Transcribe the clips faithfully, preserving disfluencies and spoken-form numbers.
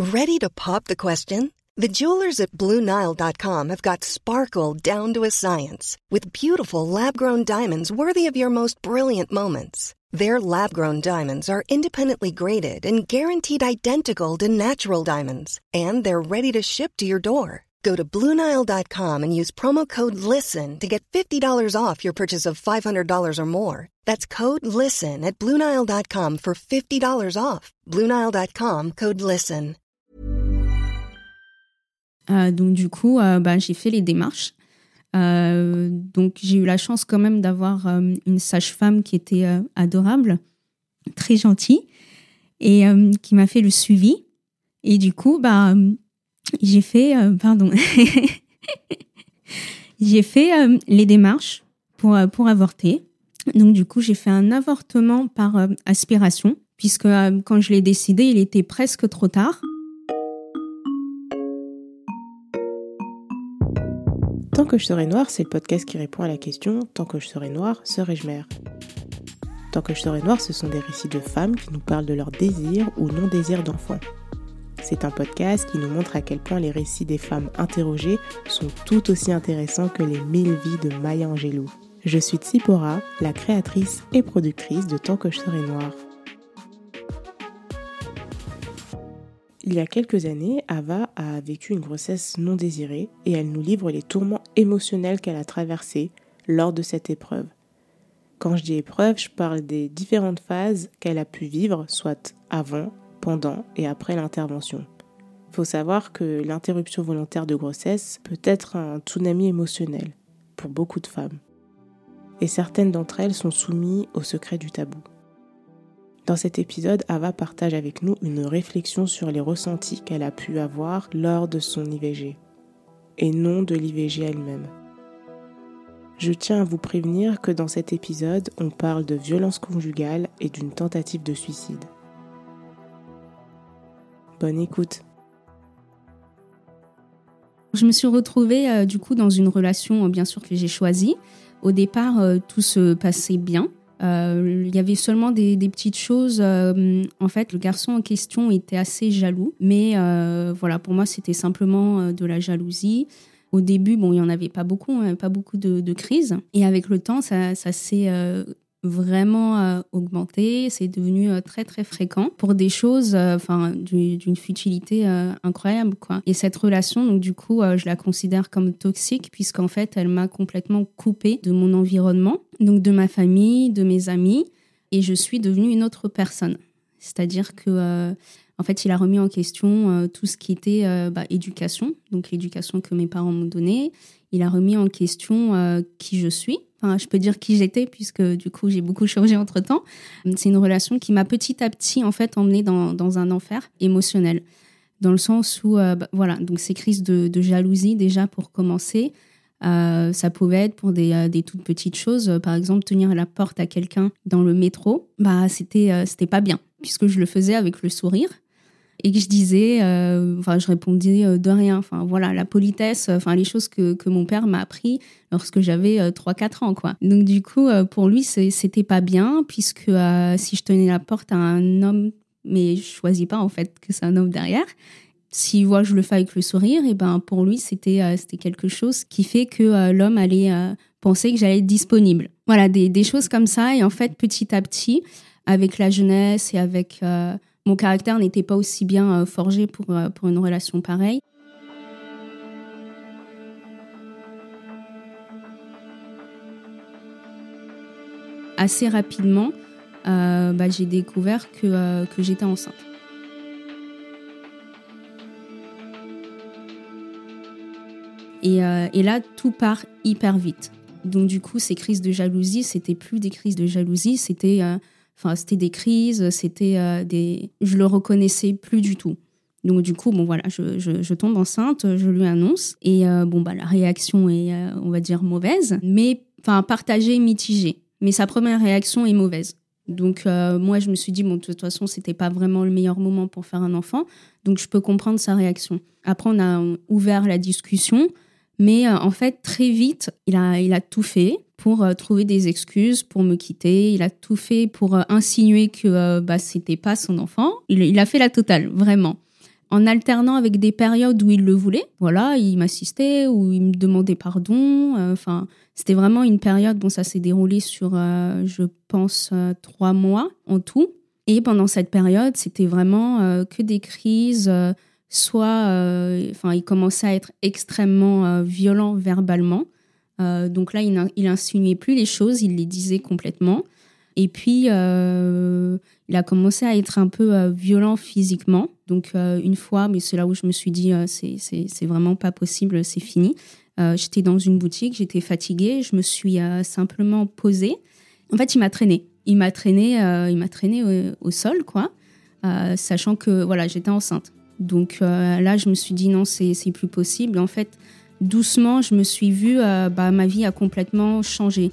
Ready to pop the question? The jewelers at Blue Nile dot com have got sparkle down to a science with beautiful lab-grown diamonds worthy of your most brilliant moments. Their lab-grown diamonds are independently graded and guaranteed identical to natural diamonds, and they're ready to ship to your door. Go to Blue Nile dot com and use promo code LISTEN to get fifty dollars off your purchase of five hundred dollars or more. That's code LISTEN at Blue Nile dot com for fifty dollars off. Blue Nile dot com, code LISTEN. Euh, donc du coup, euh, bah, j'ai fait les démarches. Euh, donc j'ai eu la chance quand même d'avoir euh, une sage-femme qui était euh, adorable, très gentille, et euh, qui m'a fait le suivi. Et du coup, bah, j'ai fait, euh, pardon, j'ai fait euh, les démarches pour euh, pour avorter. Donc du coup, j'ai fait un avortement par euh, aspiration, puisque euh, quand je l'ai décidé, il était presque trop tard. Tant que je serai noire, c'est le podcast qui répond à la question « Tant que je serai noire, serai-je mère ?» Tant que je serai noire, ce sont des récits de femmes qui nous parlent de leur désir ou non-désir d'enfant. C'est un podcast qui nous montre à quel point les récits des femmes interrogées sont tout aussi intéressants que les mille vies de Maya Angelou. Je suis Tsipora, la créatrice et productrice de Tant que je serai noire. Il y a quelques années, Ava a vécu une grossesse non désirée et elle nous livre les tourments émotionnels qu'elle a traversés lors de cette épreuve. Quand je dis épreuve, je parle des différentes phases qu'elle a pu vivre, soit avant, pendant et après l'intervention. Il faut savoir que l'interruption volontaire de grossesse peut être un tsunami émotionnel pour beaucoup de femmes. Et certaines d'entre elles sont soumises au secret du tabou. Dans cet épisode, Ava partage avec nous une réflexion sur les ressentis qu'elle a pu avoir lors de son I V G, et non de l'I V G elle-même. Je tiens à vous prévenir que dans cet épisode, on parle de violence conjugale et d'une tentative de suicide. Bonne écoute. Je me suis retrouvée euh, du coup dans une relation, euh, bien sûr, que j'ai choisie. Au départ, euh, tout se passait bien. Euh, il y avait seulement des, des petites choses. Euh, en fait, le garçon en question était assez jaloux. Mais euh, voilà, pour moi, c'était simplement euh, de la jalousie. Au début, bon, il n'y en avait pas beaucoup, hein, pas beaucoup de, de crises. Et avec le temps, ça, ça s'est euh, vraiment euh, augmenté. C'est devenu euh, très, très fréquent pour des choses enfin, euh, du, d'une futilité euh, incroyable, quoi. Et cette relation, donc, du coup, euh, je la considère comme toxique puisqu'en fait, elle m'a complètement coupée de mon environnement, donc de ma famille, de mes amis. Et je suis devenue une autre personne. C'est-à-dire que... Euh, En fait, il a remis en question euh, tout ce qui était euh, bah, éducation, donc l'éducation que mes parents m'ont donnée. Il a remis en question euh, qui je suis. Enfin, je peux dire qui j'étais, puisque du coup, j'ai beaucoup changé entre-temps. C'est une relation qui m'a petit à petit, en fait, emmenée dans, dans un enfer émotionnel. Dans le sens où, euh, bah, voilà, donc ces crises de, de jalousie, déjà, pour commencer, euh, ça pouvait être pour des, euh, des toutes petites choses. Par exemple, tenir la porte à quelqu'un dans le métro, bah, c'était, euh, c'était pas bien, puisque je le faisais avec le sourire. Et que je disais, euh, enfin, je répondais euh, de rien. Enfin, voilà, la politesse, enfin, les choses que, que mon père m'a appris lorsque j'avais euh, trois quatre ans, quoi. Donc, du coup, euh, pour lui, c'est, c'était pas bien, puisque euh, si je tenais la porte à un homme, mais je choisis pas, en fait, que c'est un homme derrière, s'il voit que je le fais avec le sourire, et ben, pour lui, c'était, euh, c'était quelque chose qui fait que euh, l'homme allait euh, penser que j'allais être disponible. Voilà, des, des choses comme ça. Et en fait, petit à petit, avec la jeunesse et avec... Euh, Mon caractère n'était pas aussi bien euh, forgé pour, euh, pour une relation pareille. Assez rapidement, euh, bah, j'ai découvert que, euh, que j'étais enceinte. Et, euh, et là, tout part hyper vite. Donc du coup, ces crises de jalousie, c'était plus des crises de jalousie, c'était... Euh, Enfin, c'était des crises, c'était euh, des... Je le reconnaissais plus du tout. Donc, du coup, bon, voilà, je, je, je tombe enceinte, je lui annonce. Et euh, bon, bah, la réaction est, euh, on va dire, mauvaise, mais enfin, partagée, mitigée. Mais sa première réaction est mauvaise. Donc, euh, moi, je me suis dit, bon, de toute façon, c'était pas vraiment le meilleur moment pour faire un enfant. Donc, je peux comprendre sa réaction. Après, on a ouvert la discussion. Mais euh, en fait, très vite, il a, il a tout fait pour euh, trouver des excuses, pour me quitter. Il a tout fait pour euh, insinuer que euh, bah, c'était pas son enfant. Il, il a fait la totale, vraiment. en alternant avec des périodes où il le voulait. Voilà, il m'assistait ou il me demandait pardon. Enfin, euh, c'était vraiment une période, bon, ça s'est déroulé sur, euh, je pense, euh, trois mois en tout. Et pendant cette période, c'était vraiment euh, que des crises, euh, soit, euh, enfin, il commençait à être extrêmement euh, violent verbalement. Euh, donc là, il, il insinuait plus les choses, il les disait complètement. Et puis, euh, il a commencé à être un peu euh, violent physiquement. Donc, euh, une fois, mais c'est là où je me suis dit, euh, c'est, c'est, c'est vraiment pas possible, c'est fini. Euh, j'étais dans une boutique, j'étais fatiguée, je me suis euh, simplement posée. En fait, il m'a traînée. Il m'a traînée, euh, il m'a traînée au, au sol, quoi, euh, sachant que voilà, j'étais enceinte. Donc euh, là, je me suis dit, non, c'est, c'est plus possible. En fait, doucement, je me suis vue, euh, bah, ma vie a complètement changé.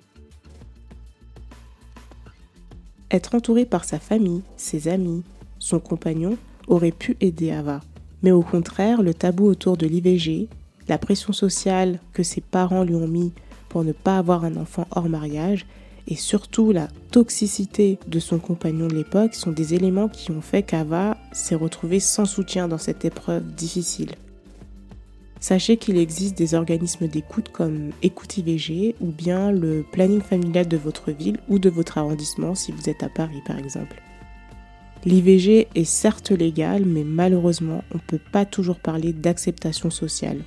Être entourée par sa famille, ses amis, son compagnon aurait pu aider Ava. Mais au contraire, le tabou autour de l'I V G, la pression sociale que ses parents lui ont mis pour ne pas avoir un enfant hors mariage et surtout la toxicité de son compagnon de l'époque sont des éléments qui ont fait qu'Ava s'est retrouvée sans soutien dans cette épreuve difficile. Sachez qu'il existe des organismes d'écoute comme Écoute I V G ou bien le planning familial de votre ville ou de votre arrondissement si vous êtes à Paris par exemple. L'I V G est certes légal, mais malheureusement, on ne peut pas toujours parler d'acceptation sociale.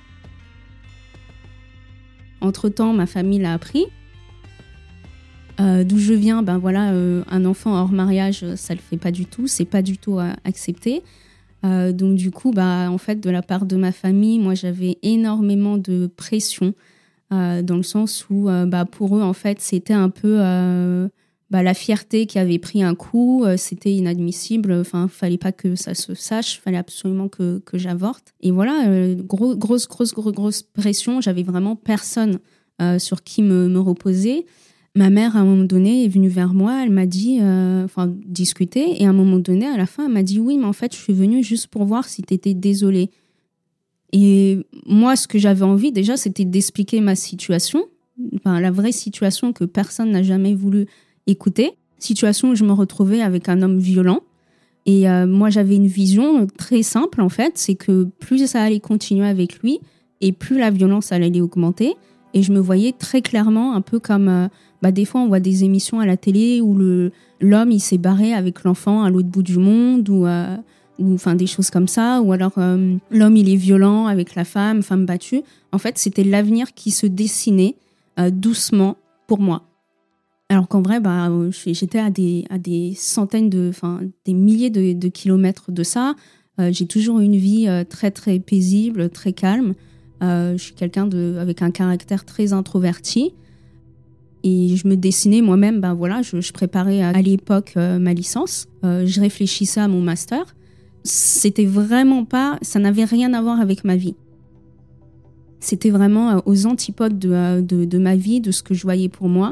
Entre-temps, ma famille l'a appris. Euh, d'où je viens, ben voilà, euh, un enfant hors mariage, ça le fait pas du tout, c'est pas du tout euh, accepté. Euh, donc du coup, bah en fait, de la part de ma famille, moi j'avais énormément de pression euh, dans le sens où, euh, bah pour eux en fait, c'était un peu euh, bah, la fierté qui avait pris un coup, euh, c'était inadmissible. Enfin, fallait pas que ça se sache, fallait absolument que que j'avorte. Et voilà, euh, gros, grosse, grosse, grosse, grosse pression. J'avais vraiment personne euh, sur qui me, me reposer. Ma mère, à un moment donné, est venue vers moi, elle m'a dit, euh, enfin, discuter, et à un moment donné, à la fin, elle m'a dit, oui, mais en fait, je suis venue juste pour voir si tu étais désolée. Et moi, ce que j'avais envie, déjà, c'était d'expliquer ma situation, enfin, la vraie situation que personne n'a jamais voulu écouter, situation où je me retrouvais avec un homme violent. Et euh, moi, j'avais une vision très simple, en fait, c'est que plus ça allait continuer avec lui, et plus la violence allait augmenter. Et je me voyais très clairement, un peu comme... Euh, bah, des fois, on voit des émissions à la télé où le, l'homme, il s'est barré avec l'enfant à l'autre bout du monde, ou, euh, ou enfin, des choses comme ça. Ou alors, euh, l'homme, il est violent avec la femme, femme battue. En fait, c'était l'avenir qui se dessinait euh, doucement pour moi. Alors qu'en vrai, bah, j'étais à des, à des centaines, de, enfin, des milliers de, de kilomètres de ça. Euh, j'ai toujours eu une vie euh, très, très paisible, très calme. Euh, je suis quelqu'un de, avec un caractère très introverti. Et je me dessinais moi-même, ben voilà, je, je préparais à, à l'époque euh, ma licence, euh, je réfléchissais à mon master. C'était vraiment pas, ça n'avait rien à voir avec ma vie. C'était vraiment euh, aux antipodes de, euh, de, de ma vie, de ce que je voyais pour moi.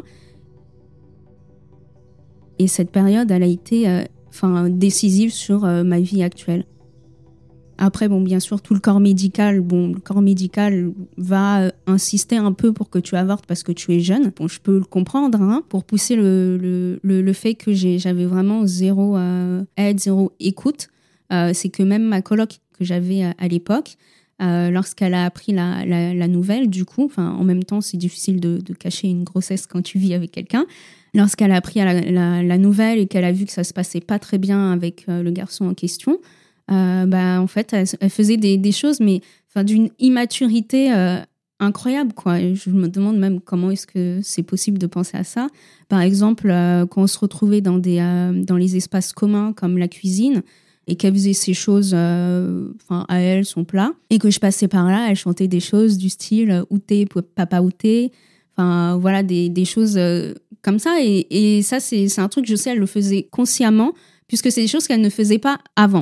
Et cette période, elle a été euh, enfin, décisive sur euh, ma vie actuelle. Après, bon, bien sûr, tout le corps médical, bon, le corps médical va insister un peu pour que tu avortes parce que tu es jeune. Bon, je peux le comprendre, hein, pour pousser le, le, le, le fait que j'ai, j'avais vraiment zéro euh, aide, zéro écoute. Euh, c'est que même ma coloc que j'avais à, à l'époque, euh, lorsqu'elle a appris la, la, la nouvelle, du coup, enfin, en même temps, c'est difficile de, de cacher une grossesse quand tu vis avec quelqu'un. Lorsqu'elle a appris la, la, la nouvelle et qu'elle a vu que ça se passait pas très bien avec euh, le garçon en question, Euh, bah, en fait, elle, elle faisait des, des choses, mais enfin, d'une immaturité euh, incroyable, quoi. Et je me demande même comment est-ce que c'est possible de penser à ça. Par exemple, euh, quand on se retrouvait dans, des, euh, dans les espaces communs comme la cuisine et qu'elle faisait ses choses euh, enfin, à elle, son plat, et que je passais par là, elle chantait des choses du style « Outé, papa outé ». Enfin, voilà, des, des choses euh, comme ça. Et, et ça, c'est, c'est un truc, je sais, elle le faisait consciemment, puisque c'est des choses qu'elle ne faisait pas avant.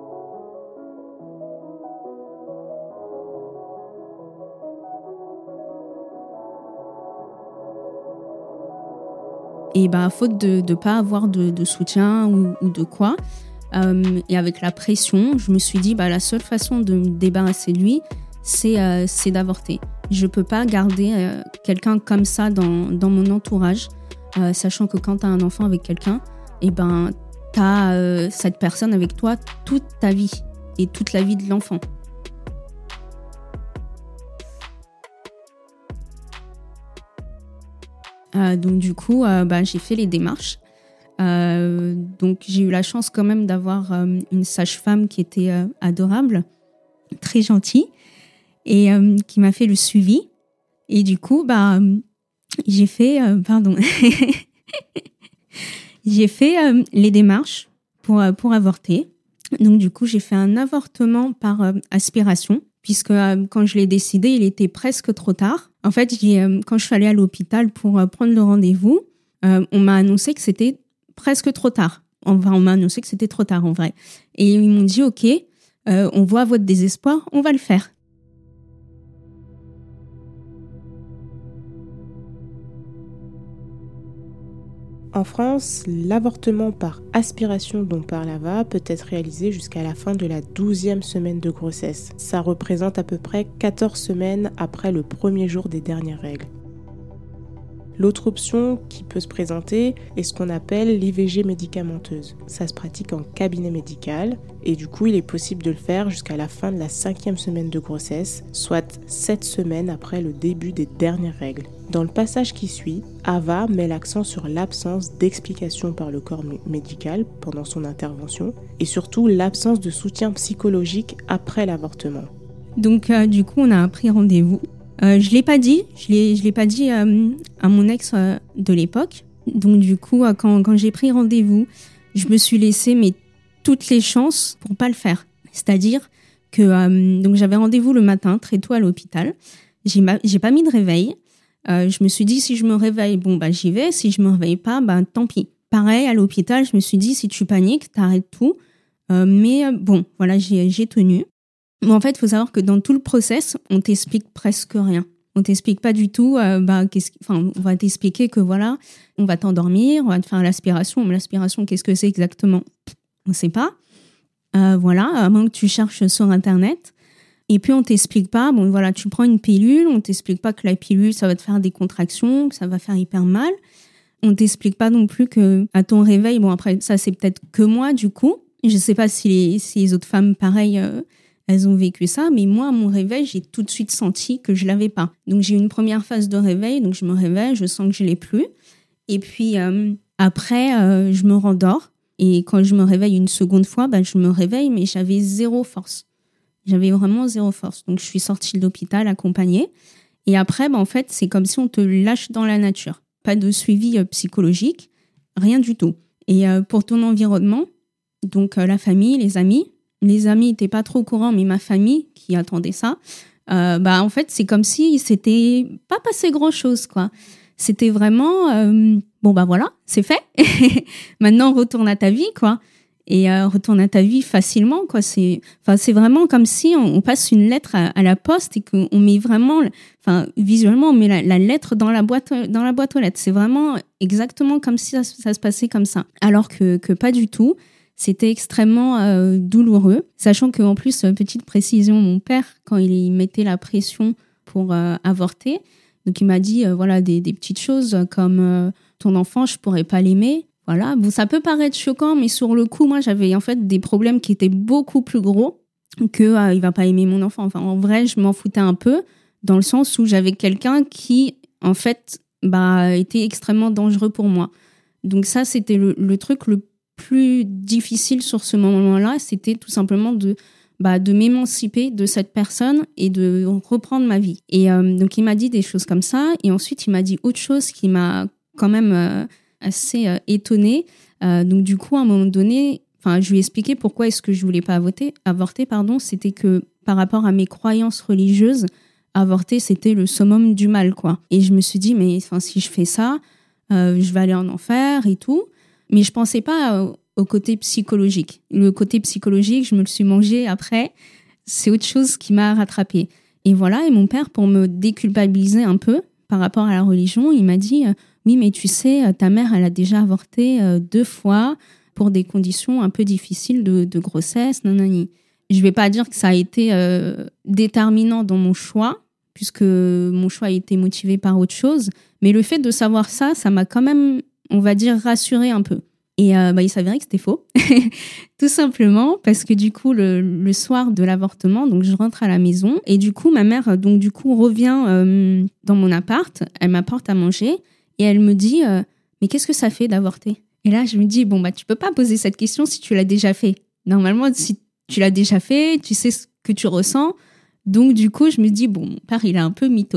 Et ben, faute de ne pas avoir de, de soutien ou, ou de quoi, euh, et avec la pression, je me suis dit, bah, la seule façon de me débarrasser de lui, c'est, euh, c'est d'avorter. Je ne peux pas garder euh, quelqu'un comme ça dans, dans mon entourage, euh, sachant que quand tu as un enfant avec quelqu'un, et ben, tu as euh, cette personne avec toi toute ta vie. et toute la vie de l'enfant. Euh, donc du coup, euh, bah, j'ai fait les démarches. Euh, donc j'ai eu la chance quand même d'avoir euh, une sage-femme qui était euh, adorable, très gentille, et euh, qui m'a fait le suivi. Et du coup, bah, j'ai fait, euh, pardon, j'ai fait euh, les démarches pour euh, pour avorter. Donc du coup, j'ai fait un avortement par euh, aspiration, puisque euh, quand je l'ai décidé, il était presque trop tard. En fait, j'ai, euh, quand je suis allée à l'hôpital pour euh, prendre le rendez-vous, euh, on m'a annoncé que c'était presque trop tard. Enfin, on m'a annoncé que c'était trop tard en vrai. Et ils m'ont dit, ok, euh, on voit votre désespoir, on va le faire. En France, l'avortement par aspiration dont parle Ava peut être réalisé jusqu'à la fin de la douzième semaine de grossesse. Ça représente à peu près quatorze semaines après le premier jour des dernières règles. L'autre option qui peut se présenter est ce qu'on appelle l'I V G médicamenteuse. Ça se pratique en cabinet médical et du coup il est possible de le faire jusqu'à la fin de la cinquième semaine de grossesse, soit sept semaines après le début des dernières règles. Dans le passage qui suit, Ava met l'accent sur l'absence d'explication par le corps médical pendant son intervention et surtout l'absence de soutien psychologique après l'avortement. Donc euh, du coup on a pris rendez-vous. Euh, je l'ai pas dit, je l'ai, je l'ai pas dit euh, à mon ex euh, de l'époque. Donc du coup, euh, quand, quand j'ai pris rendez-vous, je me suis laissé mais toutes les chances pour pas le faire. C'est-à-dire que euh, donc j'avais rendez-vous le matin très tôt à l'hôpital. J'ai, ma, j'ai pas mis de réveil. Euh, je me suis dit si je me réveille, bon bah j'y vais. Si je me réveille pas, bah tant pis. Pareil à l'hôpital, je me suis dit si tu paniques, t'arrêtes tout. Euh, mais euh, bon, voilà, j'ai, j'ai tenu. Mais en fait, il faut savoir que dans tout le process, on t'explique presque rien. On t'explique pas du tout, euh, bah, qu'est-ce, enfin, on va t'expliquer que voilà, on va t'endormir, on va te faire l'aspiration. Mais l'aspiration, qu'est-ce que c'est exactement ? On sait pas. Euh, voilà, à moins que tu cherches sur Internet. Et puis, on t'explique pas, bon, voilà, tu prends une pilule, on t'explique pas que la pilule, ça va te faire des contractions, que ça va faire hyper mal. On t'explique pas non plus que, à ton réveil, bon, après, ça, c'est peut-être que moi, du coup. Je sais pas si les, si les autres femmes, pareil, euh, elles ont vécu ça, mais moi, à mon réveil, j'ai tout de suite senti que je l'avais pas. Donc, j'ai eu une première phase de réveil, donc je me réveille, je sens que je l'ai plus. Et puis, euh, après, euh, je me rendors. Et quand je me réveille une seconde fois, bah, je me réveille, mais j'avais zéro force. J'avais vraiment zéro force. Donc, je suis sortie de l'hôpital accompagnée. Et après, bah, en fait, c'est comme si on te lâche dans la nature. Pas de suivi euh, psychologique, rien du tout. Et euh, pour ton environnement, donc euh, la famille, les amis, les amis n'étaient pas trop au courant, mais ma famille qui attendait ça, euh, bah en fait c'est comme si c'était pas passé grand chose quoi. C'était vraiment euh, bon bah voilà, c'est fait. Maintenant retourne à ta vie quoi. Et euh, retourne à ta vie facilement quoi. C'est, enfin c'est vraiment comme si on, on passe une lettre à, à la poste et qu'on met vraiment, enfin visuellement on met la, la lettre dans la boîte dans la boîte aux lettres. C'est vraiment exactement comme si ça, ça se passait comme ça. Alors que que pas du tout. C'était extrêmement euh, douloureux, sachant qu'en plus, petite précision, mon père, quand il mettait la pression pour euh, avorter, donc il m'a dit euh, voilà des, des petites choses comme euh, ton enfant, je pourrais pas l'aimer. Voilà, bon, ça peut paraître choquant, mais sur le coup, moi, j'avais en fait des problèmes qui étaient beaucoup plus gros que euh, il va pas aimer mon enfant. Enfin, en vrai, je m'en foutais un peu dans le sens où j'avais quelqu'un qui, en fait, bah, était extrêmement dangereux pour moi. Donc ça, c'était le, le truc le plus difficile sur ce moment-là, c'était tout simplement de, bah, de m'émanciper de cette personne et de reprendre ma vie. Et euh, donc, il m'a dit des choses comme ça. Et ensuite, il m'a dit autre chose qui m'a quand même euh, assez euh, étonnée. Euh, donc, du coup, à un moment donné, enfin, je lui ai expliqué pourquoi est-ce que je voulais pas avorter. avorter pardon, c'était que par rapport à mes croyances religieuses, avorter, c'était le summum du mal, quoi. Et je me suis dit, mais enfin, si je fais ça, euh, je vais aller en enfer et tout. Mais je pensais pas au, au côté psychologique. Le côté psychologique, je me le suis mangé après. C'est autre chose qui m'a rattrapée. Et voilà, et mon père, pour me déculpabiliser un peu par rapport à la religion, il m'a dit euh, « Oui, mais tu sais, ta mère, elle a déjà avorté euh, deux fois pour des conditions un peu difficiles de, de grossesse, nanani. » Je vais pas dire que ça a été euh, déterminant dans mon choix, puisque mon choix a été motivé par autre chose. Mais le fait de savoir ça, ça m'a quand même, on va dire, rassurée un peu. Et euh, bah, il s'avérait que c'était faux, tout simplement parce que du coup, le, le soir de l'avortement, donc je rentre à la maison et du coup, ma mère donc du coup revient euh, dans mon appart, elle m'apporte à manger et elle me dit euh, « Mais qu'est-ce que ça fait d'avorter ?» Et là, je me dis « Bon, bah tu peux pas poser cette question si tu l'as déjà fait. Normalement, si tu l'as déjà fait, tu sais ce que tu ressens. » Donc du coup, je me dis « Bon, mon père, il est un peu mytho. »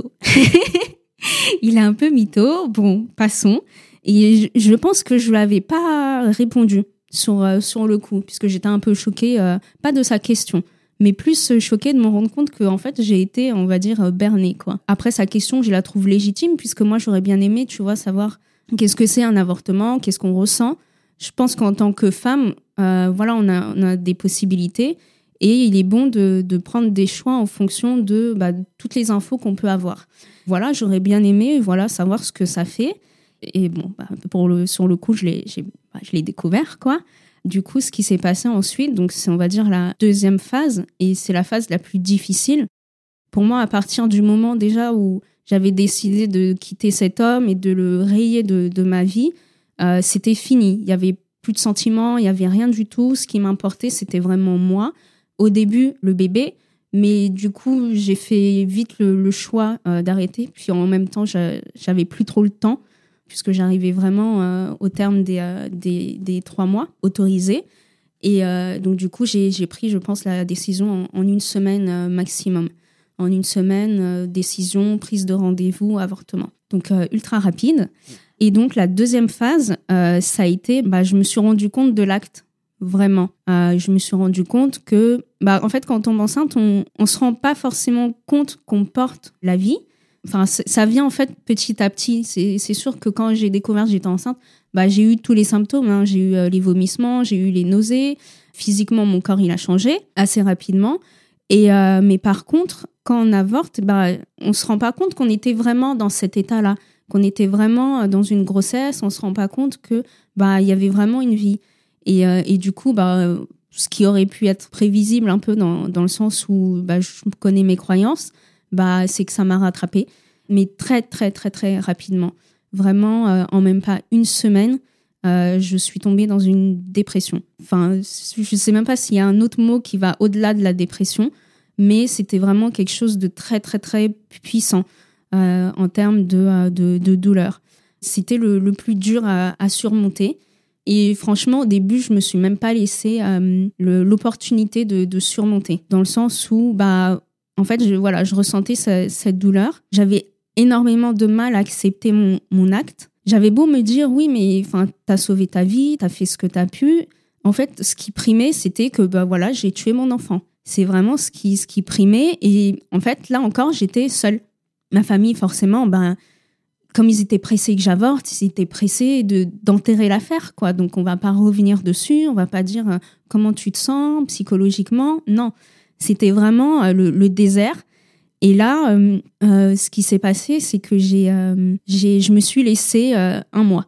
Il est un peu mytho, bon, passons. Et je pense que je lui avais pas répondu sur, euh, sur le coup, puisque j'étais un peu choquée, euh, pas de sa question, mais plus choquée de me rendre compte que en fait, j'ai été, on va dire, bernée, quoi. Après, sa question, je la trouve légitime, puisque moi, j'aurais bien aimé, tu vois, savoir qu'est-ce que c'est un avortement, qu'est-ce qu'on ressent. Je pense qu'en tant que femme, euh, voilà, on a, on a des possibilités et il est bon de, de prendre des choix en fonction de, bah, de toutes les infos qu'on peut avoir. Voilà, j'aurais bien aimé, voilà, savoir ce que ça fait. Et bon, bah, pour le, sur le coup, je l'ai, j'ai, bah, je l'ai découvert, quoi. Du coup, ce qui s'est passé ensuite, donc c'est, on va dire, la deuxième phase, et c'est la phase la plus difficile. Pour moi, à partir du moment déjà où j'avais décidé de quitter cet homme et de le rayer de, de ma vie, euh, c'était fini. Il n'y avait plus de sentiments, il n'y avait rien du tout. Ce qui m'importait, c'était vraiment moi. Au début, le bébé, mais du coup, j'ai fait vite le, le choix euh, d'arrêter. Puis en même temps, je, j'avais plus trop le temps, puisque j'arrivais vraiment euh, au terme des, euh, des, des trois mois autorisés. Et euh, donc, du coup, j'ai, j'ai pris, je pense, la décision en, en une semaine euh, maximum. En une semaine, euh, décision, prise de rendez-vous, avortement. Donc, euh, ultra rapide. Et donc, la deuxième phase, euh, ça a été, bah, je me suis rendu compte de l'acte, vraiment. Euh, je me suis rendu compte que, bah, en fait, quand on tombe enceinte, on ne se rend pas forcément compte qu'on porte la vie. Enfin, ça vient en fait petit à petit. C'est, c'est sûr que quand j'ai découvert que j'étais enceinte, bah, j'ai eu tous les symptômes. Hein. J'ai eu euh, les vomissements, j'ai eu les nausées. Physiquement, mon corps, il a changé assez rapidement. Et, euh, mais par contre, quand on avorte, bah, on ne se rend pas compte qu'on était vraiment dans cet état-là, qu'on était vraiment dans une grossesse. On ne se rend pas compte qu'il bah, y avait vraiment une vie. Et, euh, et du coup, bah, ce qui aurait pu être prévisible un peu dans, dans le sens où bah, je connais mes croyances, bah, c'est que ça m'a rattrapée, mais très, très, très, très rapidement. Vraiment, euh, en même pas une semaine, euh, je suis tombée dans une dépression. Enfin, je ne sais même pas s'il y a un autre mot qui va au-delà de la dépression, mais c'était vraiment quelque chose de très, très, très puissant euh, en termes de, de, de douleur. C'était le, le plus dur à, à surmonter. Et franchement, au début, je ne me suis même pas laissé euh, le, l'opportunité de, de surmonter, dans le sens où... bah En fait, je, voilà, je ressentais ce, cette douleur. J'avais énormément de mal à accepter mon, mon acte. J'avais beau me dire, oui, mais t'as sauvé ta vie, t'as fait ce que t'as pu. En fait, ce qui primait, c'était que bah, voilà, j'ai tué mon enfant. C'est vraiment ce qui, ce qui primait. Et en fait, là encore, j'étais seule. Ma famille, forcément, ben, comme ils étaient pressés que j'avorte, ils étaient pressés de, d'enterrer l'affaire, quoi. Donc, on ne va pas revenir dessus. On ne va pas dire euh, comment tu te sens psychologiquement. Non. C'était vraiment le, le désert. Et là, euh, euh, ce qui s'est passé, c'est que j'ai, euh, j'ai, je me suis laissée euh, un mois.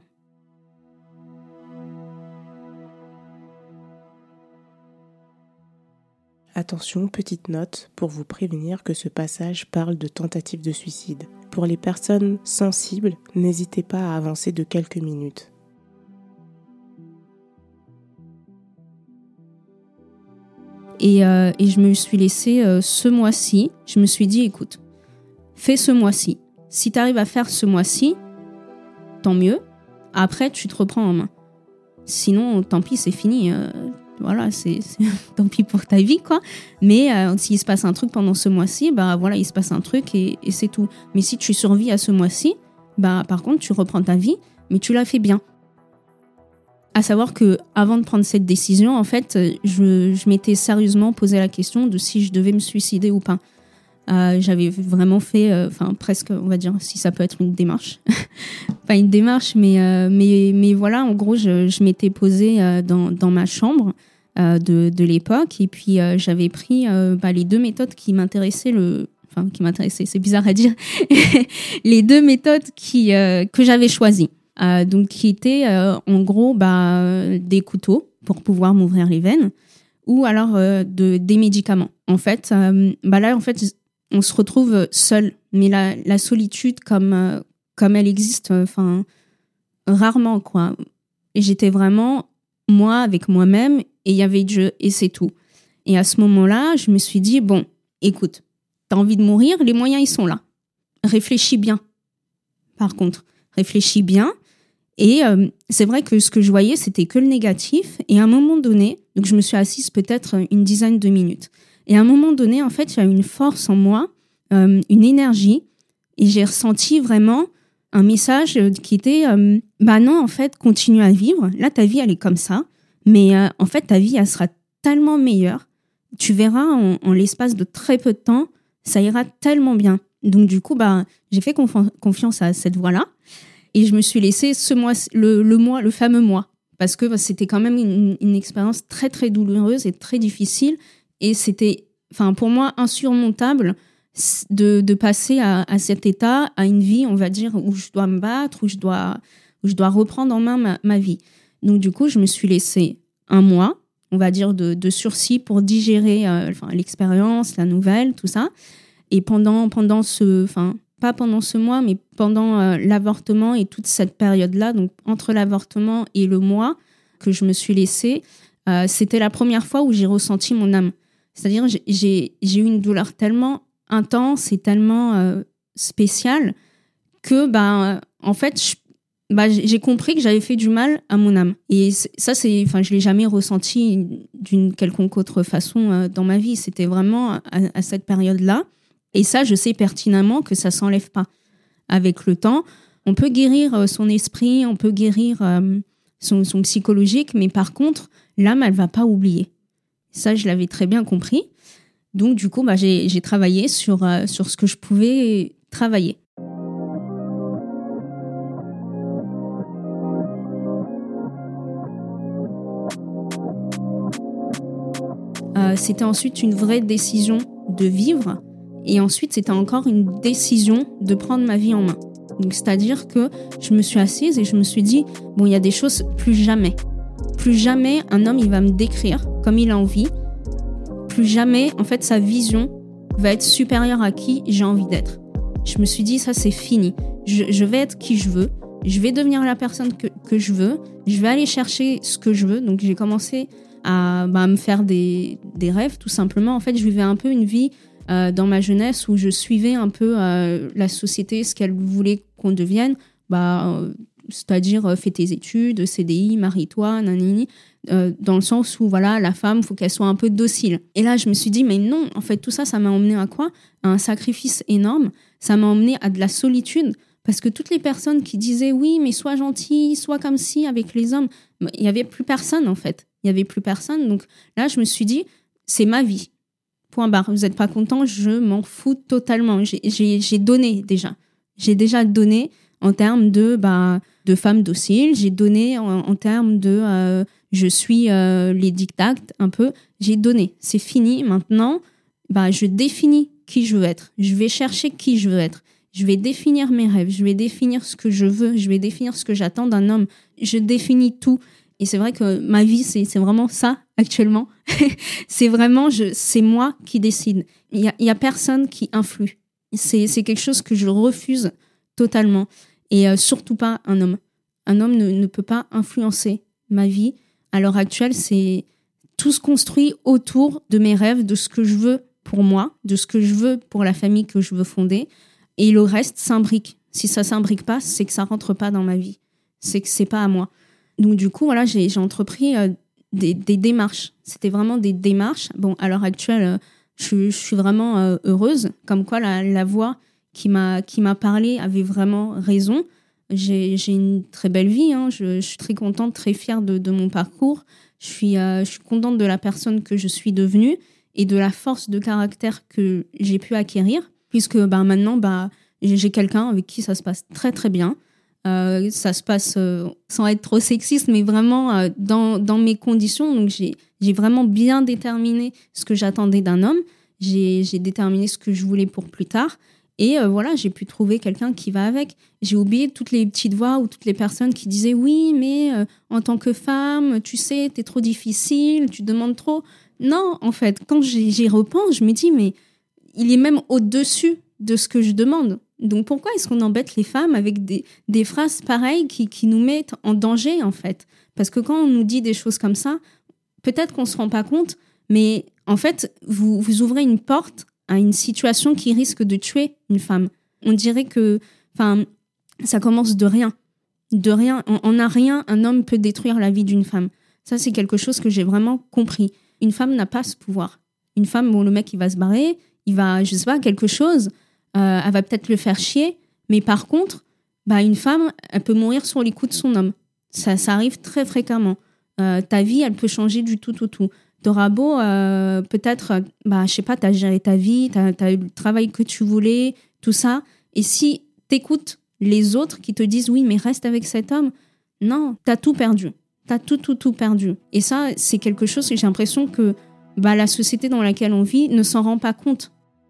Attention, petite note pour vous prévenir que ce passage parle de tentative de suicide. Pour les personnes sensibles, n'hésitez pas à avancer de quelques minutes. Et, euh, et je me suis laissée euh, ce mois-ci. Je me suis dit, écoute, fais ce mois-ci. Si tu arrives à faire ce mois-ci, tant mieux. Après, tu te reprends en main. Sinon, tant pis, c'est fini. Euh, voilà, c'est, c'est tant pis pour ta vie, quoi. Mais euh, s'il se passe un truc pendant ce mois-ci, bah voilà, il se passe un truc et, et c'est tout. Mais si tu survis à ce mois-ci, bah par contre, tu reprends ta vie, mais tu la fais bien. À savoir que avant de prendre cette décision, en fait, je, je m'étais sérieusement posé la question de si je devais me suicider ou pas. Euh, j'avais vraiment fait, enfin euh, presque, on va dire, si ça peut être une démarche, pas une démarche, mais euh, mais mais voilà, en gros, je, je m'étais posée euh, dans dans ma chambre euh, de de l'époque et puis euh, j'avais pris euh, bah, les deux méthodes qui m'intéressaient le, enfin qui m'intéressaient, c'est bizarre à dire, les deux méthodes qui euh, que j'avais choisies. Euh, donc qui étaient euh, en gros bah, des couteaux pour pouvoir m'ouvrir les veines ou alors euh, de, des médicaments. En fait, euh, bah là, en fait, on se retrouve seul, mais la, la solitude comme, euh, comme elle existe, enfin, rarement, quoi. Et j'étais vraiment moi avec moi-même et il y avait Dieu et c'est tout. Et à ce moment-là, je me suis dit, bon, écoute, t'as envie de mourir, les moyens, ils sont là. Réfléchis bien. Par contre, réfléchis bien. Et euh, c'est vrai que ce que je voyais, c'était que le négatif. Et à un moment donné, donc je me suis assise peut-être une dizaine de minutes. Et à un moment donné, en fait, il y a eu une force en moi, euh, une énergie. Et j'ai ressenti vraiment un message qui était euh, « Bah non, en fait, continue à vivre. Là, ta vie, elle est comme ça. Mais euh, en fait, ta vie, elle sera tellement meilleure. Tu verras, en, en l'espace de très peu de temps, ça ira tellement bien. » Donc du coup, bah, j'ai fait conf- confiance à cette voix-là. Et je me suis laissée ce mois, le, le mois, le fameux mois, parce que bah, c'était quand même une, une expérience très très douloureuse et très difficile, et c'était, enfin pour moi, insurmontable de, de passer à, à cet état, à une vie, on va dire, où je dois me battre, où je dois, où je dois reprendre en main ma, ma vie. Donc du coup, je me suis laissée un mois, on va dire, de, de sursis pour digérer euh, enfin, l'expérience, la nouvelle, tout ça. Et pendant, pendant ce, enfin, pas pendant ce mois, mais pendant euh, l'avortement et toute cette période-là, donc entre l'avortement et le mois que je me suis laissée, euh, c'était la première fois où j'ai ressenti mon âme. C'est-à-dire, j'ai, j'ai, j'ai eu une douleur tellement intense et tellement euh, spéciale que, bah, en fait, je, bah, j'ai compris que j'avais fait du mal à mon âme. Et ça, c'est, enfin, je l'ai jamais ressenti d'une quelconque autre façon euh, dans ma vie. C'était vraiment à, à cette période-là. Et ça, je sais pertinemment que ça s'enlève pas. Avec le temps, on peut guérir son esprit, on peut guérir euh, son, son psychologique, mais par contre, l'âme, elle va pas oublier. Ça, je l'avais très bien compris. Donc, du coup, bah, j'ai, j'ai travaillé sur, euh, sur ce que je pouvais travailler. Euh, c'était ensuite une vraie décision de vivre. Et ensuite, c'était encore une décision de prendre ma vie en main. Donc, c'est-à-dire que je me suis assise et je me suis dit, bon, il y a des choses, plus jamais. Plus jamais un homme, il va me décrire comme il a envie. Plus jamais, en fait, sa vision va être supérieure à qui j'ai envie d'être. Je me suis dit, ça, c'est fini. Je, je vais être qui je veux. Je vais devenir la personne que, que je veux. Je vais aller chercher ce que je veux. Donc, j'ai commencé à, bah, à me faire des, des rêves, tout simplement. En fait, je vivais un peu une vie Euh, dans ma jeunesse où je suivais un peu euh, la société, ce qu'elle voulait qu'on devienne, bah, euh, c'est-à-dire euh, fais tes études, C D I, marie-toi, nanani, euh, dans le sens où voilà, la femme, il faut qu'elle soit un peu docile. Et là, je me suis dit, mais non, en fait, tout ça, ça m'a emmené à quoi ? À un sacrifice énorme, ça m'a emmené à de la solitude, parce que toutes les personnes qui disaient, oui, mais sois gentil, sois comme si avec les hommes, il n'y avait plus personne, en fait. Il n'y avait plus personne. Donc là, je me suis dit, c'est ma vie. Point barre. Vous n'êtes pas content, je m'en fous totalement. J'ai, j'ai, j'ai donné déjà. J'ai déjà donné en termes de, bah, de femme docile. J'ai donné en, en termes de euh, je suis euh, les dictats un peu. J'ai donné. C'est fini. Maintenant, bah, je définis qui je veux être. Je vais chercher qui je veux être. Je vais définir mes rêves. Je vais définir ce que je veux. Je vais définir ce que j'attends d'un homme. Je définis tout. Et c'est vrai que ma vie, c'est, c'est vraiment ça, actuellement. c'est vraiment, je, c'est moi qui décide. Il y a, il y a personne qui influe. C'est, c'est quelque chose que je refuse totalement. Et euh, surtout pas un homme. Un homme ne, ne peut pas influencer ma vie. À l'heure actuelle, c'est tout se construit autour de mes rêves, de ce que je veux pour moi, de ce que je veux pour la famille que je veux fonder. Et le reste s'imbrique. Si ça s'imbrique pas, c'est que ça rentre pas dans ma vie. C'est que c'est pas à moi. Donc du coup, voilà, j'ai, j'ai entrepris euh, des, des démarches. C'était vraiment des démarches. Bon, à l'heure actuelle, euh, je, je suis vraiment euh, heureuse. Comme quoi, la, la voix qui m'a, qui m'a parlé avait vraiment raison. J'ai, j'ai une très belle vie. Hein. Je, je suis très contente, très fière de, de mon parcours. Je suis, euh, je suis contente de la personne que je suis devenue et de la force de caractère que j'ai pu acquérir. Puisque bah, maintenant, bah, j'ai, j'ai quelqu'un avec qui ça se passe très très bien. Euh, ça se passe euh, sans être trop sexiste, mais vraiment euh, dans, dans mes conditions. Donc, j'ai, j'ai vraiment bien déterminé ce que j'attendais d'un homme. J'ai, j'ai déterminé ce que je voulais pour plus tard. Et euh, voilà, j'ai pu trouver quelqu'un qui va avec. J'ai oublié toutes les petites voix ou toutes les personnes qui disaient « Oui, mais euh, en tant que femme, tu sais, t'es trop difficile, tu demandes trop. » Non, en fait, quand j'y, j'y repense, je me dis « Mais il est même au-dessus de ce que je demande. » Donc pourquoi est-ce qu'on embête les femmes avec des, des phrases pareilles qui, qui nous mettent en danger, en fait? Parce que quand on nous dit des choses comme ça, peut-être qu'on ne se rend pas compte, mais en fait, vous, vous ouvrez une porte à une situation qui risque de tuer une femme. On dirait que enfin, ça commence de rien. De rien. En n'a rien, un homme peut détruire la vie d'une femme. Ça, c'est quelque chose que j'ai vraiment compris. Une femme n'a pas ce pouvoir. Une femme, bon, le mec, il va se barrer, il va, je sais pas, quelque chose... Euh, elle va peut-être le faire chier, mais par contre, bah, une femme, elle peut mourir sur les coups de son homme. Ça, ça arrive très fréquemment. Euh, ta vie, elle peut changer du tout, tout, tout. T'auras beau, euh, peut-être, bah, je sais pas, t'as géré ta vie, t'as, t'as eu le travail que tu voulais, tout ça. Et si t'écoutes les autres qui te disent « oui, mais reste avec cet homme », non, t'as tout perdu. T'as tout, tout, tout perdu. Et ça, c'est quelque chose que j'ai l'impression que bah, la société dans laquelle on vit ne s'en rend pas compte.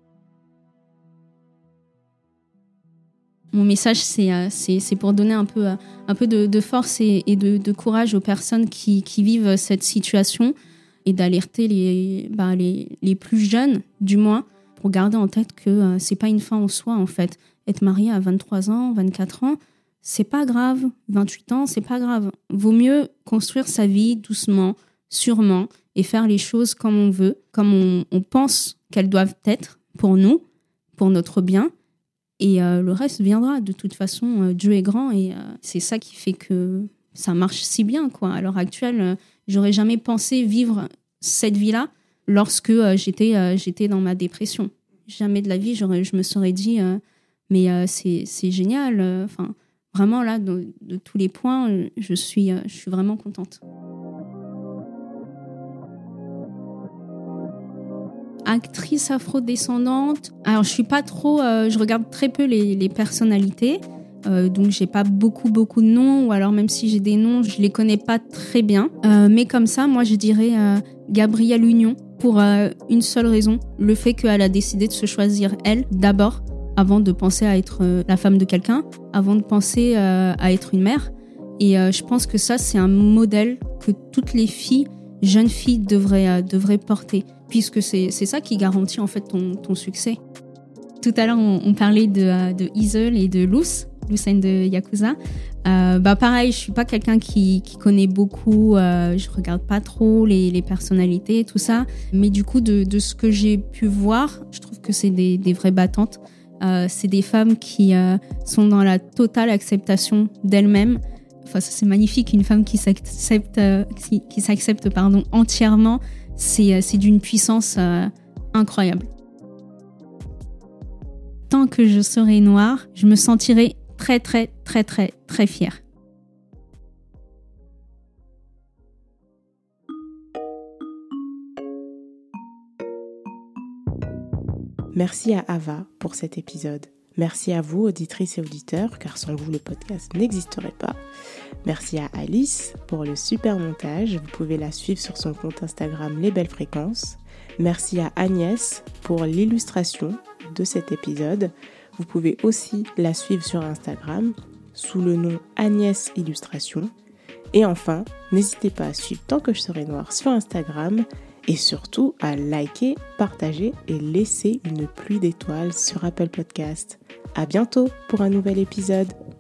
Mon message, c'est, euh, c'est, c'est pour donner un peu, euh, un peu de, de force et, et de, de courage aux personnes qui, qui vivent cette situation et d'alerter les, bah, les, les plus jeunes, du moins, pour garder en tête que euh, c'est pas une fin en soi, en fait. Être marié à vingt-trois ans, vingt-quatre ans, c'est pas grave. vingt-huit ans, c'est pas grave. Vaut mieux construire sa vie doucement, sûrement, et faire les choses comme on veut, comme on, on pense qu'elles doivent être pour nous, pour notre bien. Et euh, le reste viendra. De toute façon, euh, Dieu est grand et euh, c'est ça qui fait que ça marche si bien, quoi. À l'heure actuelle, euh, j'aurais jamais pensé vivre cette vie-là lorsque euh, j'étais, euh, j'étais dans ma dépression. Jamais de la vie, j'aurais, je me serais dit, euh, mais euh, c'est, c'est génial. Enfin, euh, vraiment, là, de, de tous les points, je suis, euh, je suis vraiment contente. Actrice afrodescendante. Alors, je suis pas trop... Euh, je regarde très peu les, les personnalités. Euh, donc, j'ai pas beaucoup, beaucoup de noms. Ou alors, même si j'ai des noms, je les connais pas très bien. Euh, mais comme ça, moi, je dirais euh, Gabrielle Union. Pour euh, une seule raison. Le fait qu'elle a décidé de se choisir, elle, d'abord, avant de penser à être euh, la femme de quelqu'un, avant de penser euh, à être une mère. Et euh, je pense que ça, c'est un modèle que toutes les filles, jeunes filles, devraient, euh, devraient porter. Puisque c'est, c'est ça qui garantit en fait ton, ton succès. Tout à l'heure, on, on parlait de, de Isle et de Luce, Luce de Yakuza. Euh, bah pareil, je suis pas quelqu'un qui, qui connaît beaucoup, euh, je regarde pas trop les, les personnalités, tout ça. Mais du coup, de, de ce que j'ai pu voir, je trouve que c'est des, des vraies battantes. Euh, c'est des femmes qui euh, sont dans la totale acceptation d'elles-mêmes. Enfin, ça, c'est magnifique, une femme qui s'accepte, euh, qui, qui s'accepte pardon, entièrement. C'est, c'est d'une puissance euh, incroyable. Tant que je serai noire, je me sentirai très, très, très, très, très fière. Merci à Ava pour cet épisode. Merci à vous, auditrices et auditeurs, car sans vous, le podcast n'existerait pas. Merci à Alice pour le super montage. Vous pouvez la suivre sur son compte Instagram Les Belles Fréquences. Merci à Agnès pour l'illustration de cet épisode. Vous pouvez aussi la suivre sur Instagram sous le nom Agnès Illustration. Et enfin, n'hésitez pas à suivre Tant que je serai noire sur Instagram et surtout à liker, partager et laisser une pluie d'étoiles sur Apple Podcast. À bientôt pour un nouvel épisode.